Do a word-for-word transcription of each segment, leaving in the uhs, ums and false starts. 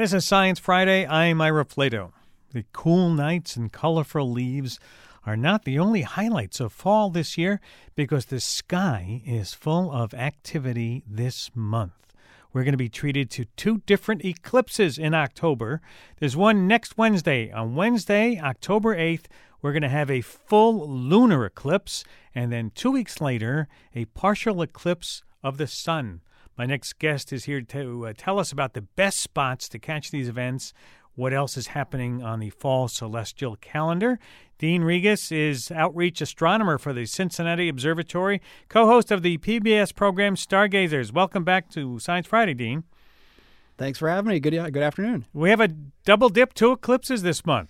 This is Science Friday. I'm Ira Flato. The cool nights and colorful leaves are not the only highlights of fall this year because the sky is full of activity this month. We're going to be treated to two different eclipses in October. There's one next Wednesday. On Wednesday, October eighth, we're going to have a full lunar eclipse, and then two weeks later, a partial eclipse of the sun. My next guest is here to uh, tell us about the best spots to catch these events, what else is happening on the fall celestial calendar. Dean Regas is outreach astronomer for the Cincinnati Observatory, co-host of the P B S program Stargazers. Welcome back to Science Friday, Dean. Thanks for having me. Good, good afternoon. We have a double dip, two eclipses this month.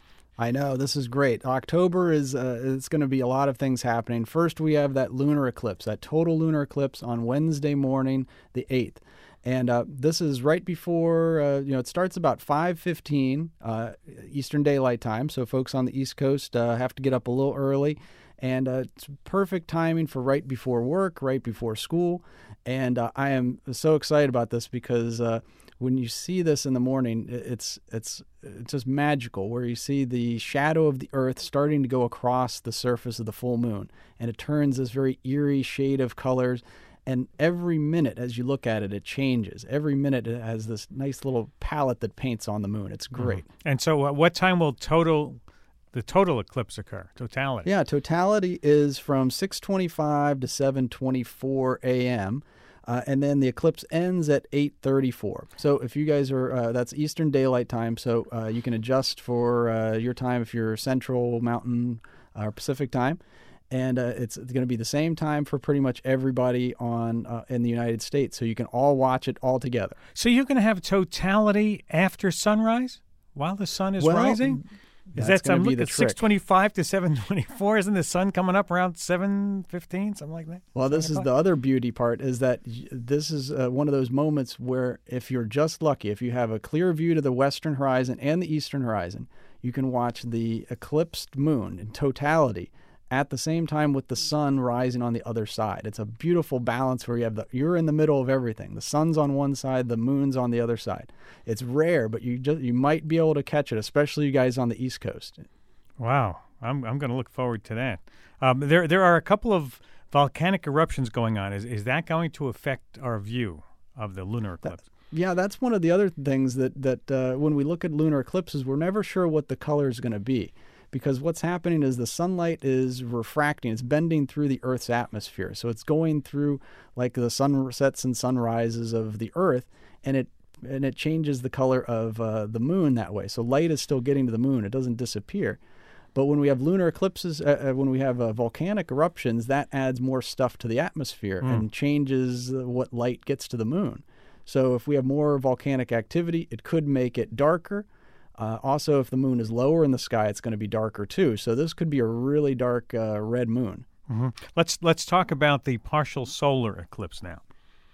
I know, this is great. October is uh, it's going to be a lot of things happening. First, we have that lunar eclipse, that total lunar eclipse on Wednesday morning, the eighth. And uh, this is right before, uh, you know, it starts about five fifteen uh, Eastern Daylight Time. So folks on the East Coast uh, have to get up a little early. And uh, it's perfect timing for right before work, right before school. And uh, I am so excited about this because uh, when you see this in the morning, it's it's it's just magical, where you see the shadow of the Earth starting to go across the surface of the full moon. And it turns this very eerie shade of colors. And every minute as you look at it, it changes. Every minute it has this nice little palette that paints on the moon. It's great. Mm-hmm. And so uh, what time will total the total eclipse occur, totality? Yeah, totality is from six twenty-five to seven twenty-four a.m., uh, and then the eclipse ends at eight thirty-four. So if you guys are, uh, that's Eastern Daylight Time, so uh, you can adjust for uh, your time if you're Central, Mountain, or Pacific Time. And uh, it's going to be the same time for pretty much everybody on uh, in the United States, so you can all watch it all together. So you're going to have totality after sunrise while the sun is well, rising? Is that going to be the trick? six twenty-five to seven twenty-four? Isn't the sun coming up around seven fifteen, something like that? Well, this is the other beauty part, is that this is uh, one of those moments where if you're just lucky, if you have a clear view to the western horizon and the eastern horizon, you can watch the eclipsed moon in totality at the same time with the sun rising on the other side. It's a beautiful balance where you have the you're in the middle of everything. The sun's on one side, the moon's on the other side. It's rare, but you just you might be able to catch it, especially you guys on the East Coast. Wow, I'm I'm going to look forward to that. Um, there there are a couple of volcanic eruptions going on. Is is that going to affect our view of the lunar eclipse? That, yeah, that's one of the other things that that uh, when we look at lunar eclipses, we're never sure what the color is going to be. Because what's happening is the sunlight is refracting. It's bending through the Earth's atmosphere. So it's going through like the sunsets and sunrises of the Earth, and it and it changes the color of uh, the moon that way. So light is still getting to the moon. It doesn't disappear. But when we have lunar eclipses, uh, when we have uh, volcanic eruptions, that adds more stuff to the atmosphere mm. and changes what light gets to the moon. So if we have more volcanic activity, it could make it darker. Uh, also, if the moon is lower in the sky, it's going to be darker too. So this could be a really dark uh, red moon. Mm-hmm. Let's let's talk about the partial solar eclipse now.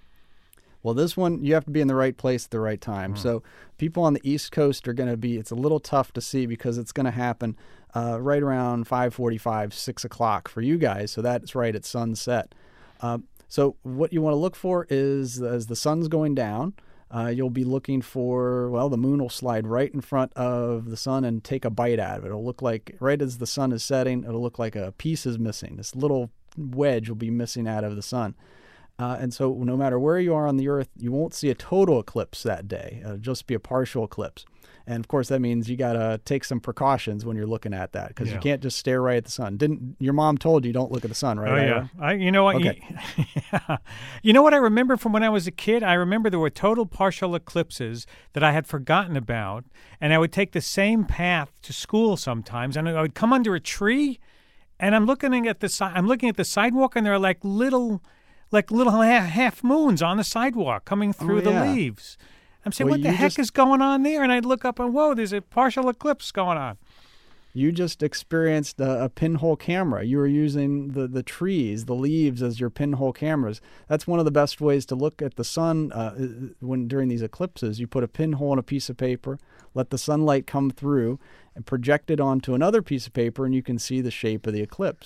Well, this one, you have to be in the right place at the right time. Mm-hmm. So people on the East Coast are going to be, it's a little tough to see because it's going to happen uh, right around five forty-five, six o'clock for you guys. So that's right at sunset. Uh, so what you want to look for is as the sun's going down, Uh, you'll be looking for, well, the moon will slide right in front of the sun and take a bite out of it. It'll look like, right as the sun is setting, it'll look like a piece is missing. This little wedge will be missing out of the sun. Uh, and so no matter where you are on the Earth, you won't see a total eclipse that day. It'll just be a partial eclipse. And, of course, that means you got to take some precautions when you're looking at that because yeah. you can't just stare right at the sun. Didn't your mom told you don't look at the sun, right? Oh, yeah. I, you know what? Okay. You, yeah. You know what I remember from when I was a kid? I remember there were total partial eclipses that I had forgotten about, and I would take the same path to school sometimes, and I would come under a tree, and I'm looking at the si- I'm looking at the sidewalk, and there are like little, like little half, half moons on the sidewalk coming through oh, yeah. the leaves. I'm saying, well, what the heck just, is going on there? And I'd look up and, whoa, there's a partial eclipse going on. You just experienced a, a pinhole camera. You were using the, the trees, the leaves as your pinhole cameras. That's one of the best ways to look at the sun uh, when during these eclipses. You put a pinhole in a piece of paper, let the sunlight come through, and project it onto another piece of paper, and you can see the shape of the eclipse.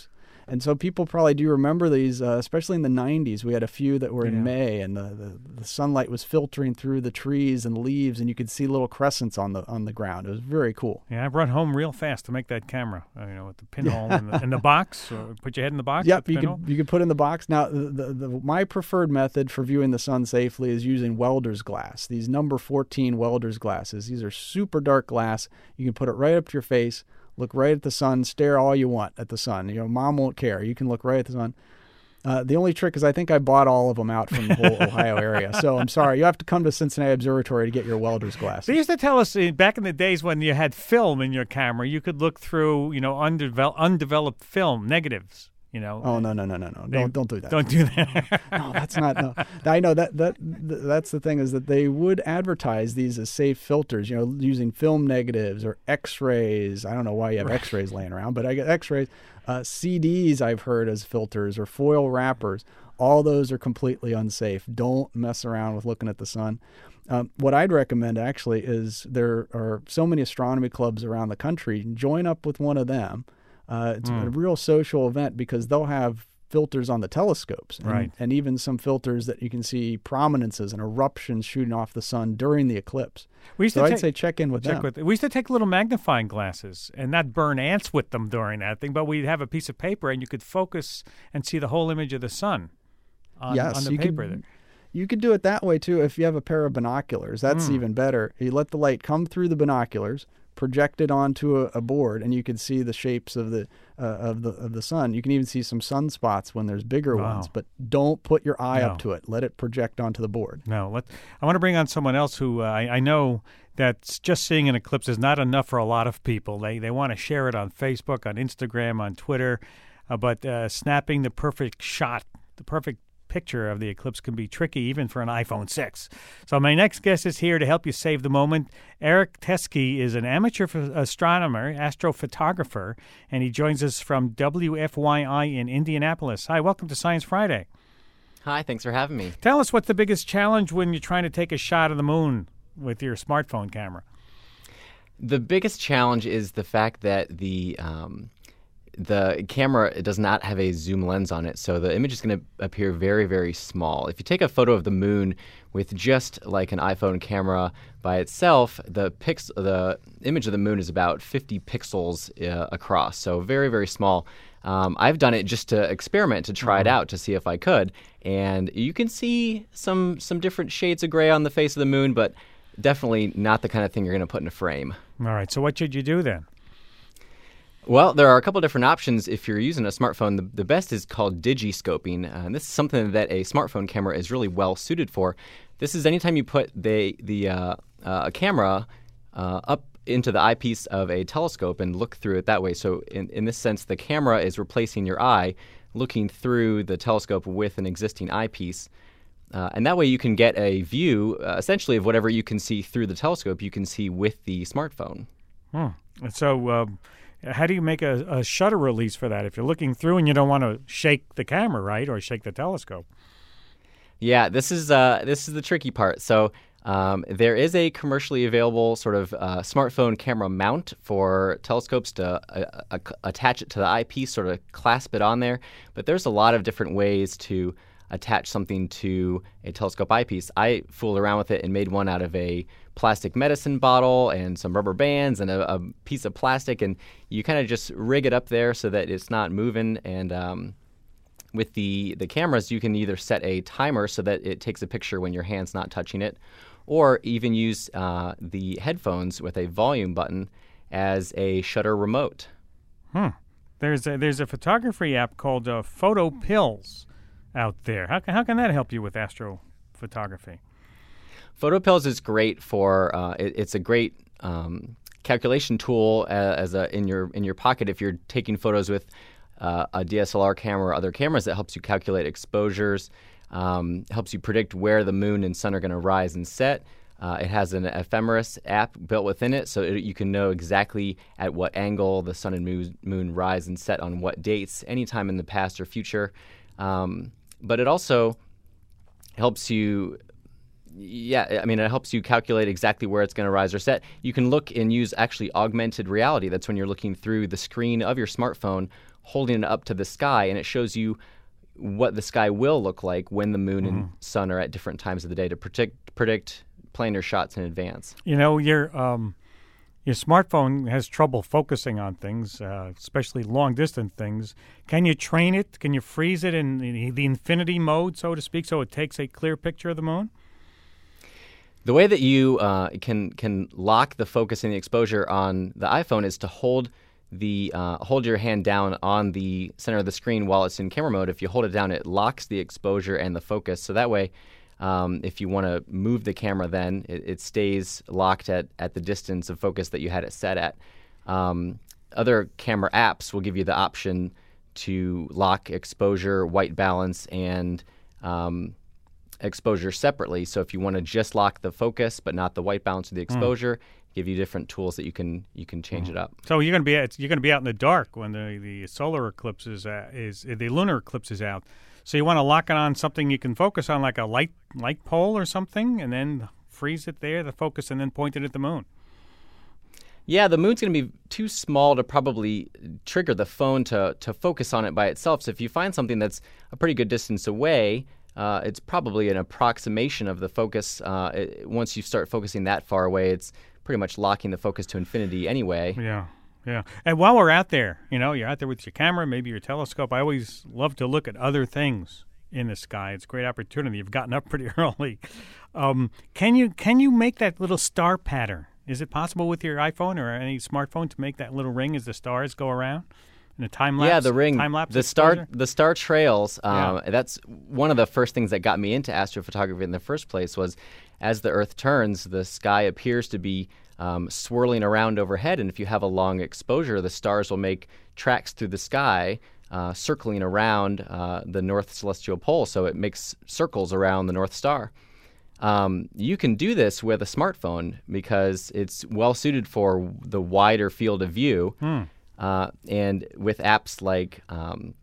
And so people probably do remember these, uh, especially in the nineties. We had a few that were in Yeah. May, and the, the, the sunlight was filtering through the trees and leaves, and you could see little crescents on the on the ground. It was very cool. Yeah, I brought home real fast to make that camera. Uh, you know, with the pinhole in, the, in the box. Or put your head in the box. Yep, with the you pinhole. could you could put in the box. Now, the, the, the my preferred method for viewing the sun safely is using welder's glass. These number fourteen welder's glasses. These are super dark glass. You can put it right up to your face, look right at the sun, stare all you want at the sun. You know, mom won't care. You can look right at the sun. Uh, the only trick is I think I bought all of them out from the whole Ohio area. So I'm sorry. You have to come to Cincinnati Observatory to get your welder's glasses. They used to tell us uh, back in the days when you had film in your camera, you could look through, you know, undevel- undeveloped film, negatives. You know. Oh no no no no no! They- Don't don't do that. Don't do that. No, that's not. No. I know that that th- that's the thing is that they would advertise these as safe filters. You know, using film negatives or X-rays. I don't know why you have Right. X-rays laying around, but I get X-rays. Uh, C Ds I've heard as filters or foil wrappers. All those are completely unsafe. Don't mess around with looking at the sun. Um, what I'd recommend actually is there are so many astronomy clubs around the country. Join up with one of them. Uh, it's Mm. a real social event because they'll have filters on the telescopes and, Right. and even some filters that you can see prominences and eruptions shooting off the sun during the eclipse. We used So to I'd take, say check in with check them. with. We used to take little magnifying glasses and not burn ants with them during that thing, but we'd have a piece of paper and you could focus and see the whole image of the sun on, yes, on the you paper. could, there. you could do it that way too if you have a pair of binoculars. That's Mm. even better. You let the light come through the binoculars, project it onto a, a board, and you can see the shapes of the uh, of the of the sun. You can even see some sunspots when there's bigger Wow. ones. But don't put your eye No. up to it. Let it project onto the board. No, let, I want to bring on someone else who uh, I, I know that just seeing an eclipse is not enough for a lot of people. They they want to share it on Facebook, on Instagram, on Twitter, uh, but uh, snapping the perfect shot, the perfect picture of the eclipse can be tricky even for an iPhone six. So my next guest is here to help you save the moment. Eric Teske is an amateur ph- astronomer, astrophotographer, and he joins us from W F Y I in Indianapolis. Hi, welcome to Science Friday. Hi, thanks for having me. Tell us what's the biggest challenge when you're trying to take a shot of the moon with your smartphone camera. The biggest challenge is the fact that the um, the camera does not have a zoom lens on it, so the image is going to appear very, very small. If you take a photo of the moon with just like an iPhone camera by itself, the pix- the image of the moon is about fifty pixels uh, across, so very, very small. Um, I've done it just to experiment, to try it out, to see if I could, and you can see some some different shades of gray on the face of the moon, but definitely not the kind of thing you're going to put in a frame. All right, so what should you do then? Well, there are a couple different options if you're using a smartphone. The, the best is called digiscoping, uh, and this is something that a smartphone camera is really well suited for. This is anytime you put the the uh, uh, camera uh, up into the eyepiece of a telescope and look through it that way. So in, in this sense, the camera is replacing your eye, looking through the telescope with an existing eyepiece. Uh, and that way you can get a view, uh, essentially, of whatever you can see through the telescope, you can see with the smartphone. Hmm. So um, how do you make a, a shutter release for that if you're looking through and you don't want to shake the camera, right, or shake the telescope? Yeah, this is uh, this is the tricky part. So um, there is a commercially available sort of uh, smartphone camera mount for telescopes to uh, uh, attach it to the eyepiece, sort of clasp it on there. But there's a lot of different ways to attach something to a telescope eyepiece. I fooled around with it and made one out of a plastic medicine bottle and some rubber bands and a, a piece of plastic, and you kind of just rig it up there so that it's not moving. And um, with the, the cameras, you can either set a timer so that it takes a picture when your hand's not touching it, or even use uh, the headphones with a volume button as a shutter remote. Hmm. There's a, there's a photography app called uh, Photo Pills out there. How can, how can that help you with astrophotography? PhotoPills is great for uh, it, it's a great um, calculation tool uh, as a in your in your pocket if you're taking photos with uh, a D S L R camera or other cameras. That helps you calculate exposures, um, helps you predict where the moon and sun are going to rise and set. Uh, it has an ephemeris app built within it, so it, you can know exactly at what angle the sun and moon, moon rise and set on what dates, anytime in the past or future. Um, but it also helps you Yeah, I mean, it helps you calculate exactly where it's going to rise or set. You can look and use actually augmented reality. That's when you're looking through the screen of your smartphone, holding it up to the sky, and it shows you what the sky will look like when the moon mm-hmm. and sun are at different times of the day to predict predict planar shots in advance. You know, your um, your smartphone has trouble focusing on things, uh, especially long-distance things. Can you train it? Can you freeze it in the, the infinity mode, so to speak, so it takes a clear picture of the moon? The way that you uh, can can lock the focus and the exposure on the iPhone is to hold the uh, hold your hand down on the center of the screen while it's in camera mode. If you hold it down, it locks the exposure and the focus. So that way, um, if you want to move the camera, then it, it stays locked at, at the distance of focus that you had it set at. Um, other camera apps will give you the option to lock exposure, white balance, and um, exposure separately. So if you want to just lock the focus but not the white balance or the exposure, mm. give you different tools that you can you can change mm. it up. So you're going to be you're going to be out in the dark when the, the solar eclipse is uh, is the lunar eclipse is out. So you want to lock it on something you can focus on, like a light light pole or something, and then freeze it there, the focus, and then point it at the moon. Yeah, the moon's going to be too small to probably trigger the phone to to focus on it by itself. So if you find something that's a pretty good distance away, Uh, it's probably an approximation of the focus. Uh, it, once you start focusing that far away, it's pretty much locking the focus to infinity anyway. Yeah, yeah. And while we're out there, you know, you're out there with your camera, maybe your telescope. I always love to look at other things in the sky. It's a great opportunity. You've gotten up pretty early. Um, can you can you make that little star pattern? Is it possible with your iPhone or any smartphone to make that little ring as the stars go around? In a time lapse? Yeah, the ring, time lapse the star, exposure? the star trails. Um, yeah. That's one of the first things that got me into astrophotography in the first place. Was as the Earth turns, the sky appears to be um, swirling around overhead, and if you have a long exposure, the stars will make tracks through the sky, uh, circling around uh, the North Celestial Pole. So it makes circles around the North Star. Um, you can do this with a smartphone because it's well suited for the wider field of view. Hmm. Uh, and with apps like um,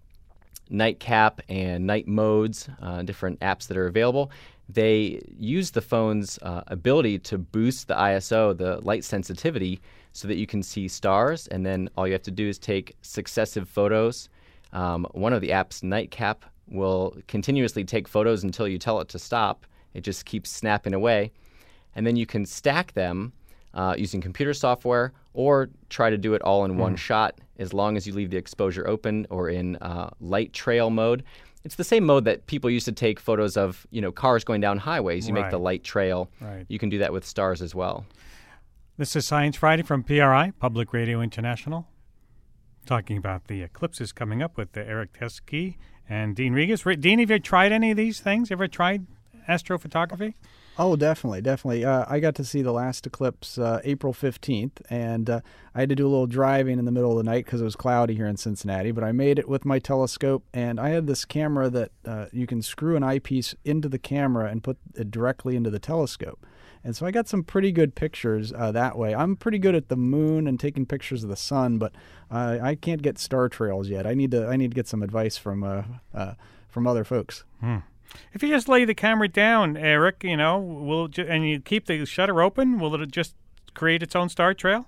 Nightcap and Night Modes, uh, different apps that are available, they use the phone's uh, ability to boost the I S O, the light sensitivity, so that you can see stars. And then all you have to do is take successive photos. Um, one of the apps, Nightcap, will continuously take photos until you tell it to stop. It just keeps snapping away. And then you can stack them Uh, using computer software, or try to do it all in mm. one shot, as long as you leave the exposure open or in uh, light trail mode. It's the same mode that people used to take photos of, you know, cars going down highways. You right. make the light trail. Right. You can do that with stars as well. This is Science Friday from P R I, Public Radio International, talking about the eclipses coming up with uh, Eric Teske and Dean Regas. Dean, have you tried any of these things? Ever tried astrophotography? Oh, definitely, definitely. Uh, I got to see the last eclipse uh, April fifteenth, and uh, I had to do a little driving in the middle of the night because it was cloudy here in Cincinnati, but I made it with my telescope, and I had this camera that uh, you can screw an eyepiece into the camera and put it directly into the telescope. And so I got some pretty good pictures uh, that way. I'm pretty good at the moon and taking pictures of the sun, but uh, I can't get star trails yet. I need to I need to get some advice from uh, uh, from other folks. Hmm. If you just lay the camera down, Eric, you know, will it ju- and you keep the shutter open, will it just create its own star trail?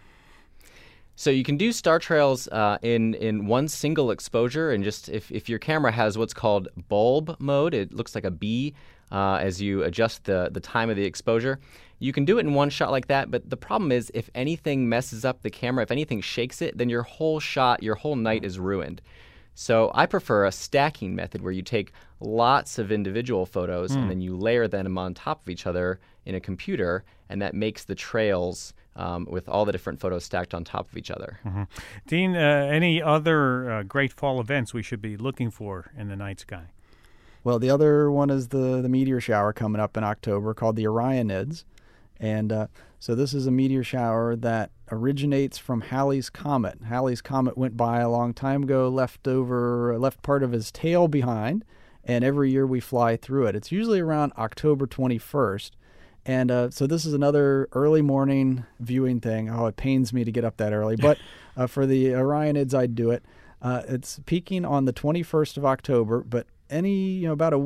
So you can do star trails uh, in in one single exposure, and just if, if your camera has what's called bulb mode, it looks like a bee uh, as you adjust the the time of the exposure. You can do it in one shot like that, but the problem is if anything messes up the camera, if anything shakes it, then your whole shot, your whole night is ruined. So I prefer a stacking method where you take lots of individual photos mm. and then you layer them on top of each other in a computer, and that makes the trails um, with all the different photos stacked on top of each other. Mm-hmm. Dean, uh, any other uh, great fall events we should be looking for in the night sky? Well, the other one is the, the meteor shower coming up in October called the Orionids. And uh, so this is a meteor shower that originates from Halley's Comet. Halley's Comet went by a long time ago, left over, left part of his tail behind, and every year we fly through it. It's usually around October twenty-first. And uh, so this is another early morning viewing thing. Oh, it pains me to get up that early. But uh, for the Orionids, I'd do it. Uh, it's peaking on the twenty-first of October, but any, you know, about a week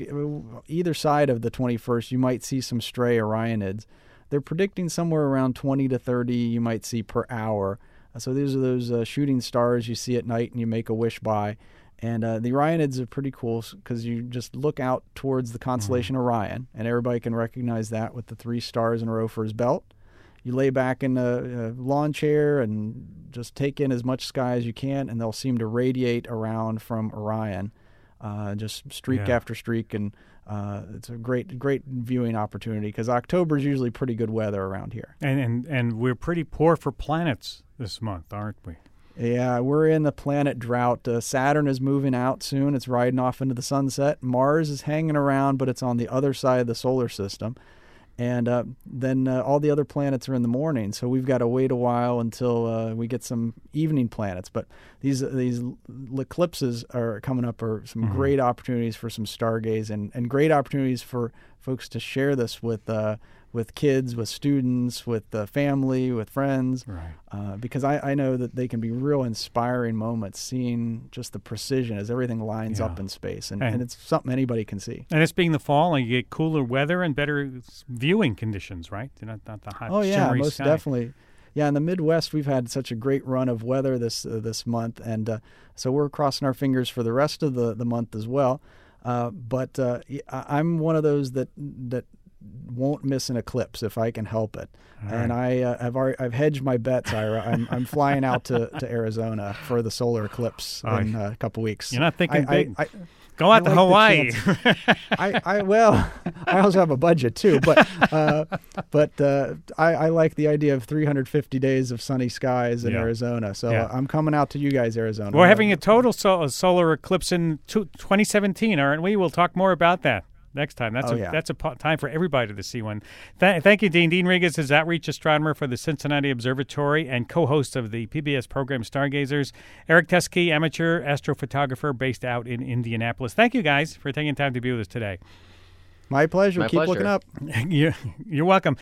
look either side of the twenty-first, you might see some stray Orionids. They're predicting somewhere around twenty to thirty you might see per hour. So these are those uh, shooting stars you see at night and you make a wish by. And uh, the Orionids are pretty cool because you just look out towards the constellation mm-hmm. Orion, and everybody can recognize that with the three stars in a row for his belt. You lay back in a, a lawn chair and just take in as much sky as you can, and they'll seem to radiate around from Orion, uh, just streak yeah. after streak. And uh, it's a great, great viewing opportunity because October is usually pretty good weather around here. And, and and we're pretty poor for planets this month, aren't we? Yeah, we're in the planet drought. Uh, Saturn is moving out soon. It's riding off into the sunset. Mars is hanging around, but it's on the other side of the solar system. And uh, then uh, all the other planets are in the morning, so we've got to wait a while until uh, we get some evening planets. But these these eclipses are coming up are some mm-hmm. great opportunities for some stargaze and, and great opportunities for folks to share this with uh, with kids, with students, with the family, with friends. Right. Uh, because I, I know that they can be real inspiring moments, seeing just the precision as everything lines yeah. up in space. And, and, and it's something anybody can see. And it's being the fall, and you get cooler weather and better viewing conditions, right? Not, not the hot, oh, yeah, shimmery most sky. definitely. Yeah, in the Midwest, we've had such a great run of weather this uh, this month. And uh, so we're crossing our fingers for the rest of the, the month as well. Uh, but uh, I'm one of those that that won't miss an eclipse if I can help it. All and right. I, uh, I've already, I've hedged my bets, Ira. I'm, I'm flying out to, to Arizona for the solar eclipse All in right. uh, a couple weeks. You're not thinking I, big. I, I, Go out I to like Hawaii. I, I well, I also have a budget too, but uh, but uh, I, I like the idea of three hundred fifty days of sunny skies in Yeah. Arizona. So Yeah. I'm coming out to you guys, Arizona. We're having a total so- solar eclipse in two- twenty seventeen, aren't we? We'll talk more about that next time. That's Oh, a yeah. that's a po- time for everybody to see one. Th- thank you, Dean. Dean Regas is outreach astronomer for the Cincinnati Observatory and co-host of the P B S program Stargazers. Eric Teskey, amateur astrophotographer based out in Indianapolis. Thank you, guys, for taking time to be with us today. My pleasure. My Keep pleasure. looking up. you're, you're welcome.